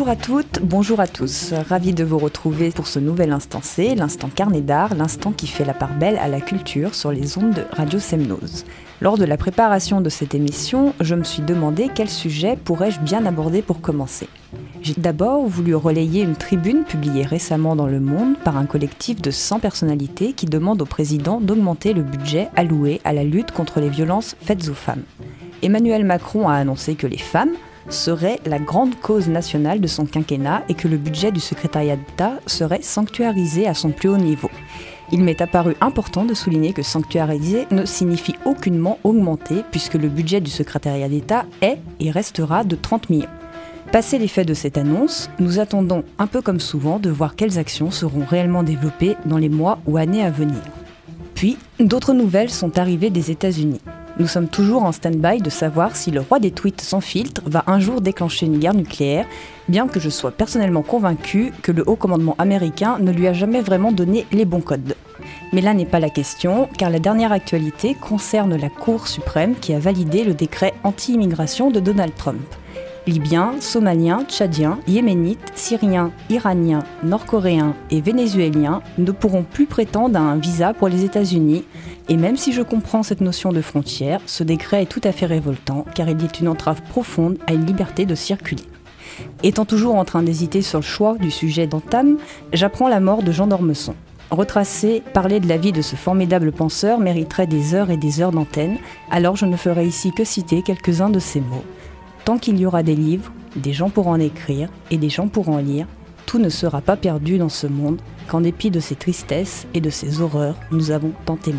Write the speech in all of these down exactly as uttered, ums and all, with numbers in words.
à toutes, bonjour à tous. Ravi de vous retrouver pour ce nouvel Instant C, l'instant carnet d'art, l'instant qui fait la part belle à la culture sur les ondes de Radio Semnose. Lors de la préparation de cette émission, je me suis demandé quel sujet pourrais-je bien aborder pour commencer. J'ai d'abord voulu relayer une tribune publiée récemment dans Le Monde par un collectif de cent personnalités qui demande au président d'augmenter le budget alloué à la lutte contre les violences faites aux femmes. Emmanuel Macron a annoncé que les femmes serait la grande cause nationale de son quinquennat et que le budget du secrétariat d'État serait sanctuarisé à son plus haut niveau. Il m'est apparu important de souligner que sanctuariser ne signifie aucunement augmenter puisque le budget du secrétariat d'État est et restera de trente millions. Passé l'effet de cette annonce, nous attendons, un peu comme souvent, de voir quelles actions seront réellement développées dans les mois ou années à venir. Puis, d'autres nouvelles sont arrivées des États-Unis. Nous sommes toujours en stand-by de savoir si le roi des tweets sans filtre va un jour déclencher une guerre nucléaire, bien que je sois personnellement convaincu que le haut commandement américain ne lui a jamais vraiment donné les bons codes. Mais là n'est pas la question, car la dernière actualité concerne la Cour suprême qui a validé le décret anti-immigration de Donald Trump. Libyens, Somaliens, Tchadiens, Yéménites, Syriens, Iraniens, Nord-Coréens et Vénézuéliens ne pourront plus prétendre à un visa pour les États-Unis. Et même si je comprends cette notion de frontière, ce décret est tout à fait révoltant car il est une entrave profonde à une liberté de circuler. Étant toujours en train d'hésiter sur le choix du sujet d'entame, j'apprends la mort de Jean d'Ormesson. Retracer, parler de la vie de ce formidable penseur mériterait des heures et des heures d'antenne, alors je ne ferai ici que citer quelques-uns de ses mots. Tant qu'il y aura des livres, des gens pour en écrire et des gens pour en lire, tout ne sera pas perdu dans ce monde qu'en dépit de ses tristesses et de ses horreurs, nous avons tant aimé.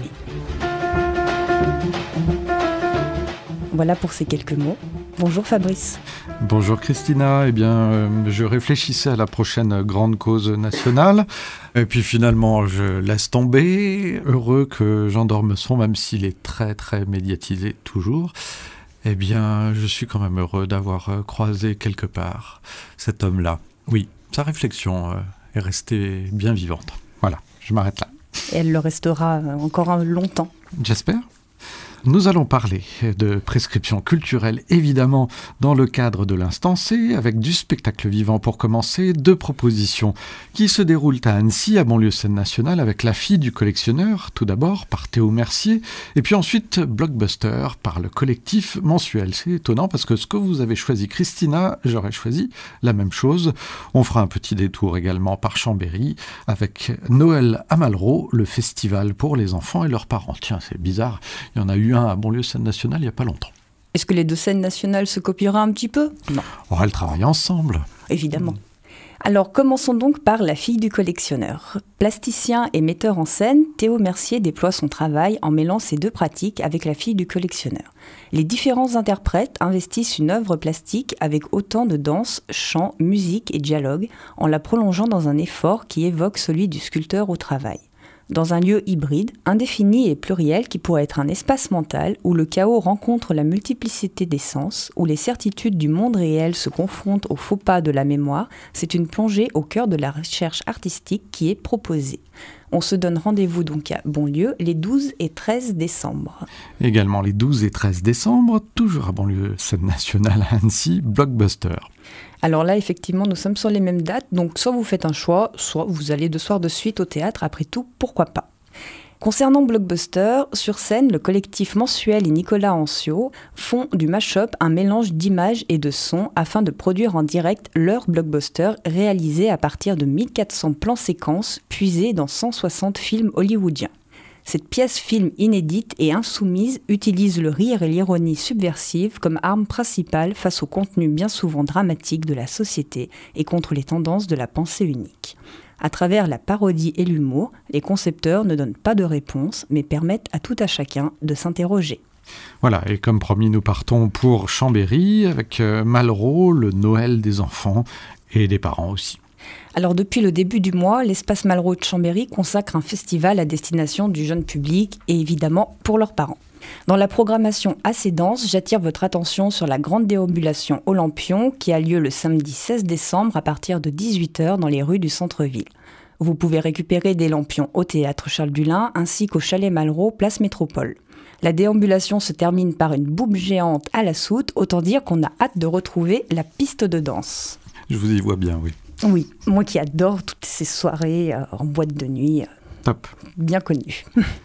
Voilà pour ces quelques mots. Bonjour Fabrice. Bonjour Christina. Eh bien, euh, je réfléchissais à la prochaine grande cause nationale. Et puis finalement, je laisse tomber. Heureux que Jean d'Ormesson, même s'il est très très médiatisé toujours, eh bien, je suis quand même heureux d'avoir euh, croisé quelque part cet homme-là. Oui, sa réflexion euh, est restée bien vivante. Voilà, je m'arrête là. Et elle le restera encore longtemps. J'espère. Nous allons parler de prescription culturelle, évidemment, dans le cadre de l'Instant C, avec du spectacle vivant pour commencer, deux propositions qui se déroulent à Annecy, à Banlieue Scène Nationale, avec La Fille du Collectionneur, tout d'abord, par Théo Mercier, et puis ensuite Blockbuster, par le collectif mensuel. C'est étonnant parce que ce que vous avez choisi, Christina, j'aurais choisi la même chose. On fera un petit détour également par Chambéry, avec Noël à Malraux, le festival pour les enfants et leurs parents. Tiens, c'est bizarre, il y en a eu un à Banlieue Scène Nationale il n'y a pas longtemps. Est-ce que les deux scènes nationales se copieraient un petit peu ? Non. On va le travailler ensemble. Évidemment. Alors commençons donc par La Fille du Collectionneur. Plasticien et metteur en scène, Théo Mercier déploie son travail en mêlant ces deux pratiques avec La Fille du Collectionneur. Les différents interprètes investissent une œuvre plastique avec autant de danse, chant, musique et dialogue, en la prolongeant dans un effort qui évoque celui du sculpteur au travail. Dans un lieu hybride, indéfini et pluriel qui pourrait être un espace mental où le chaos rencontre la multiplicité des sens, où les certitudes du monde réel se confrontent aux faux pas de la mémoire, c'est une plongée au cœur de la recherche artistique qui est proposée. On se donne rendez-vous donc à Bonlieu les douze et treize décembre. Également les douze et treize décembre, toujours à Banlieue Scène Nationale à Annecy, Blockbuster. Alors là, effectivement, nous sommes sur les mêmes dates, donc soit vous faites un choix, soit vous allez deux soirs de suite au théâtre, après tout, pourquoi pas. Concernant Blockbuster, sur scène, le collectif mensuel et Nicolas Ancio font du mash-up un mélange d'images et de sons afin de produire en direct leur blockbuster réalisé à partir de mille quatre cents plans séquences puisés dans cent soixante films hollywoodiens. Cette pièce-film inédite et insoumise utilise le rire et l'ironie subversive comme arme principale face au contenu bien souvent dramatique de la société et contre les tendances de la pensée unique. À travers la parodie et l'humour, les concepteurs ne donnent pas de réponse, mais permettent à tout à chacun de s'interroger. Voilà, et comme promis, nous partons pour Chambéry avec euh, Malraux, le Noël des enfants et des parents aussi. Alors depuis le début du mois, l'espace Malraux de Chambéry consacre un festival à destination du jeune public et évidemment pour leurs parents. Dans la programmation assez dense, j'attire votre attention sur la grande déambulation au Lampion qui a lieu le samedi seize décembre à partir de dix-huit heures dans les rues du centre-ville. Vous pouvez récupérer des lampions au théâtre Charles Dulin ainsi qu'au chalet Malraux, place Métropole. La déambulation se termine par une boum géante à la soute, autant dire qu'on a hâte de retrouver la piste de danse. Je vous y vois bien, oui. Oui, moi qui adore toutes ces soirées euh, en boîte de nuit. Euh, Top. Bien connues.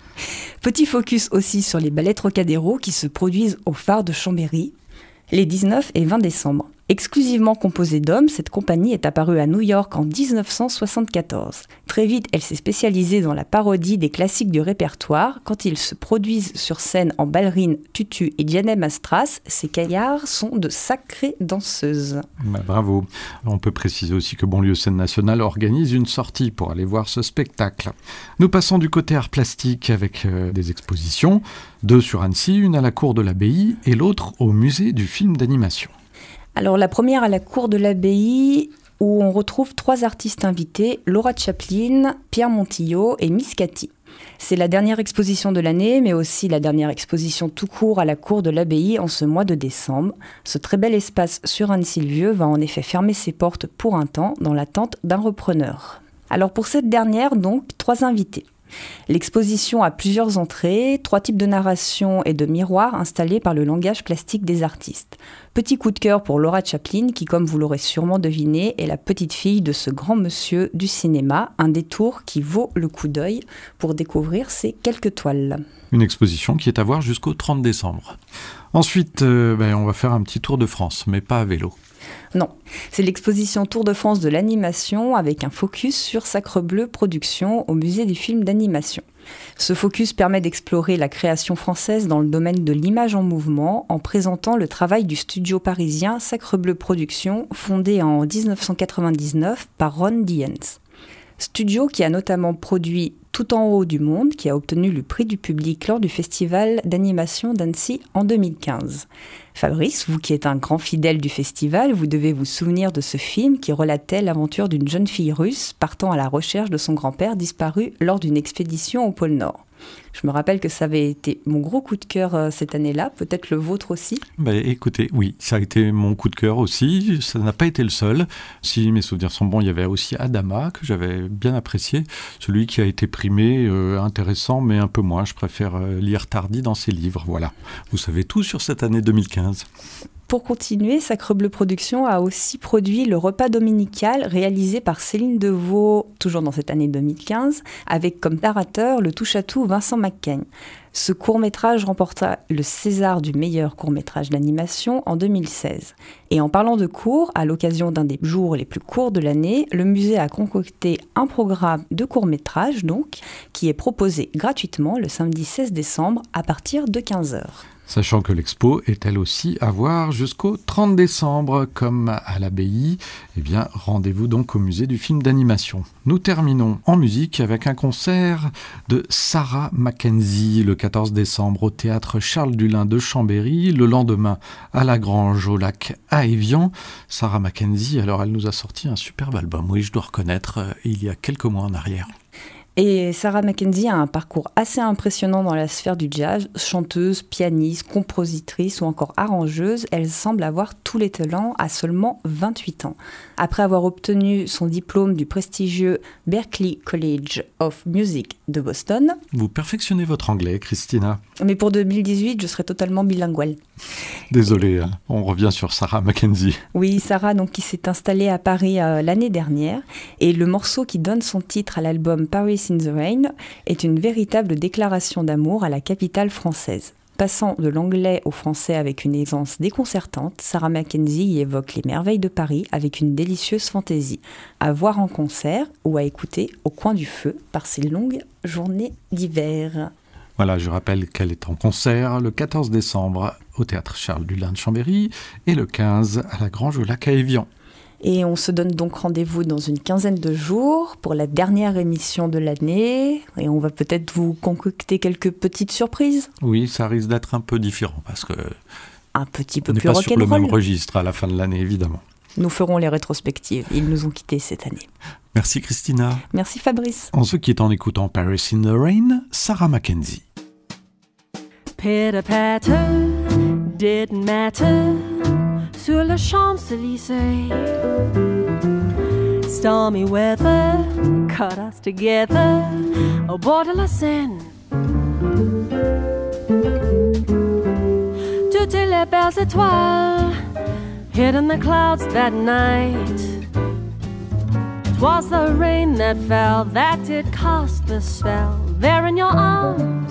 Petit focus aussi sur les ballets Trocadéro qui se produisent au phare de Chambéry les dix-neuf et vingt décembre. Exclusivement composée d'hommes, cette compagnie est apparue à New York en dix-neuf cent soixante-quatorze. Très vite, elle s'est spécialisée dans la parodie des classiques du répertoire. Quand ils se produisent sur scène en ballerines, tutu et Diane Mastras, ces caillards sont de sacrées danseuses. Bah, bravo. On peut préciser aussi que Bonlieu Scène Nationale organise une sortie pour aller voir ce spectacle. Nous passons du côté art plastique avec euh, des expositions, deux sur Annecy, une à la Cour de l'Abbaye et l'autre au musée du film d'animation. Alors la première à la Cour de l'Abbaye, où on retrouve trois artistes invités, Laura Chaplin, Pierre Montillot et Miss Cathy. C'est la dernière exposition de l'année, mais aussi la dernière exposition tout court à la Cour de l'Abbaye en ce mois de décembre. Ce très bel espace sur Annecy-le-Vieux va en effet fermer ses portes pour un temps, dans l'attente d'un repreneur. Alors pour cette dernière, donc, trois invités. L'exposition a plusieurs entrées, trois types de narration et de miroirs installés par le langage plastique des artistes. Petit coup de cœur pour Laura Chaplin, qui, comme vous l'aurez sûrement deviné, est la petite fille de ce grand monsieur du cinéma, un détour qui vaut le coup d'œil pour découvrir ces quelques toiles. Une exposition qui est à voir jusqu'au trente décembre. Ensuite, euh, ben, on va faire un petit tour de France, mais pas à vélo. Non, c'est l'exposition Tour de France de l'animation avec un focus sur Sacrebleu Productions au musée du film d'animation. Ce focus permet d'explorer la création française dans le domaine de l'image en mouvement en présentant le travail du studio parisien Sacrebleu Productions, fondé en dix-neuf cent quatre-vingt-dix-neuf par Ron Diens. Studio qui a notamment produit Tout en haut du monde, qui a obtenu le prix du public lors du festival d'animation d'Annecy en deux mille quinze. Fabrice, vous qui êtes un grand fidèle du festival, vous devez vous souvenir de ce film qui relatait l'aventure d'une jeune fille russe partant à la recherche de son grand-père disparu lors d'une expédition au pôle Nord. Je me rappelle que ça avait été mon gros coup de cœur euh, cette année-là, peut-être le vôtre aussi. Bah, écoutez, oui, ça a été mon coup de cœur aussi, ça n'a pas été le seul. Si mes souvenirs sont bons, il y avait aussi Adama, que j'avais bien apprécié, celui qui a été primé, euh, intéressant, mais un peu moins. Je préfère euh, lire Tardy dans ses livres, voilà. Vous savez tout sur cette année deux mille quinze. Pour continuer, Sacrebleu Productions a aussi produit le repas dominical réalisé par Céline Devaux, toujours dans cette année deux mille quinze, avec comme narrateur le touche-à-tout Vincent McCain. Ce court-métrage remporta le César du meilleur court-métrage d'animation en deux mille seize. Et en parlant de cours, à l'occasion d'un des jours les plus courts de l'année, le musée a concocté un programme de court-métrage, donc, qui est proposé gratuitement le samedi seize décembre à partir de quinze heures. Sachant que l'expo est elle aussi à voir jusqu'au trente décembre, comme à l'Abbaye, eh bien, rendez-vous donc au musée du film d'animation. Nous terminons en musique avec un concert de Sarah Mackenzie le quatorze décembre au théâtre Charles Dulin de Chambéry, le lendemain à la Grange au lac à Évian. Sarah Mackenzie, alors elle nous a sorti un superbe album, oui je dois reconnaître, il y a quelques mois en arrière. Et Sarah Mackenzie a un parcours assez impressionnant dans la sphère du jazz. Chanteuse, pianiste, compositrice ou encore arrangeuse, elle semble avoir tous les talents à seulement vingt-huit ans. Après avoir obtenu son diplôme du prestigieux Berklee College of Music de Boston. Vous perfectionnez votre anglais, Christina. Mais pour deux mille dix-huit, je serai totalement bilingual. Désolé, hein, on revient sur Sarah Mackenzie. Oui, Sarah donc, qui s'est installée à Paris euh, l'année dernière. Et le morceau qui donne son titre à l'album Paris in the Rain est une véritable déclaration d'amour à la capitale française. Passant de l'anglais au français avec une aisance déconcertante, Sarah Mackenzie y évoque les merveilles de Paris avec une délicieuse fantaisie. À voir en concert ou à écouter au coin du feu par ces longues journées d'hiver. Voilà, je rappelle qu'elle est en concert le quatorze décembre au théâtre Charles Dulin de Chambéry et le quinze à la Grange au lac à Évian. Et on se donne donc rendez-vous dans une quinzaine de jours pour la dernière émission de l'année. Et on va peut-être vous concocter quelques petites surprises. Oui, ça risque d'être un peu différent parce que un petit peu on n'est plus pas rock'n'roll. sur le même registre à la fin de l'année, évidemment. Nous ferons les rétrospectives. Ils nous ont quittés cette année. Merci Christina. Merci Fabrice. En ce qui est en écoutant Paris in the Rain, Sarah Mackenzie. Pitter-patter, didn't matter, sur le Champs-Élysées. Stormy weather caught us together au bord de la Seine. Toutes les belles étoiles hid in the clouds that night. 'Twas the rain that fell that did cast the spell there in your arms.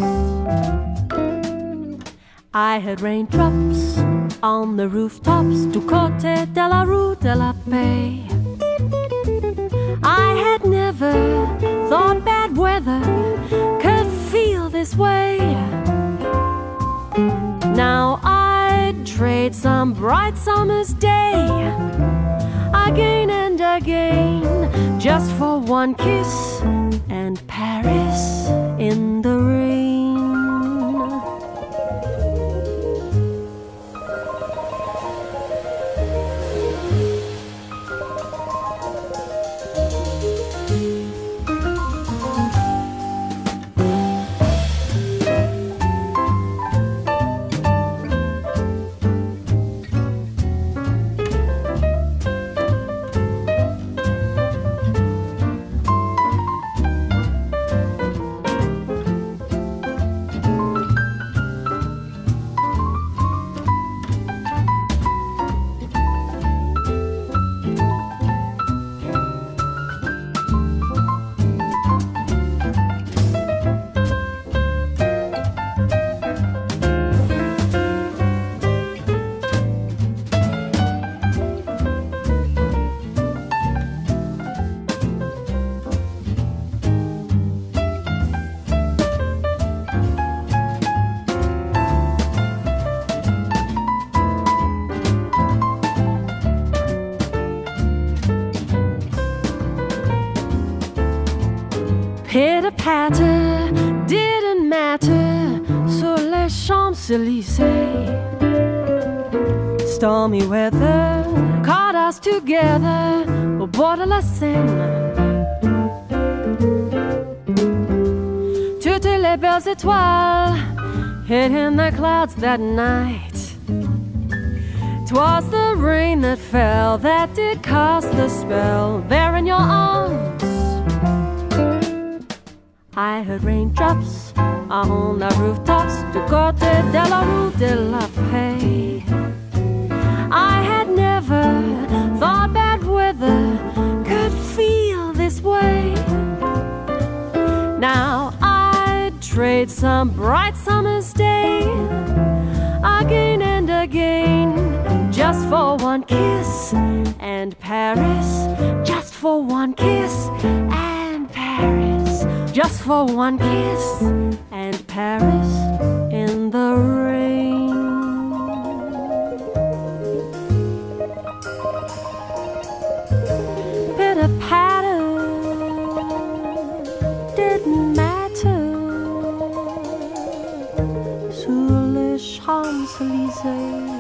I heard raindrops on the rooftops du côté de la rue de la Paix. I had never thought bad weather could feel this way. Now I'd trade some bright summer's day again and again just for one kiss and Paris in the rain. Pitter-patter didn't matter sur les Champs-Élysées. Stormy weather caught us together au bord de la Seine. Toutes les belles étoiles hid in the clouds that night. 'Twas the rain that fell that did cast the spell there in your arms. I heard raindrops on the rooftops du côté de la rue de la Paix. I had never thought bad weather could feel this way. Now I'd trade some bright summer's day again and again just for one kiss and Paris, just for one kiss and Paris, just for one kiss and Paris in the rain. Pitter-patter didn't matter sur les Champs-Élysées.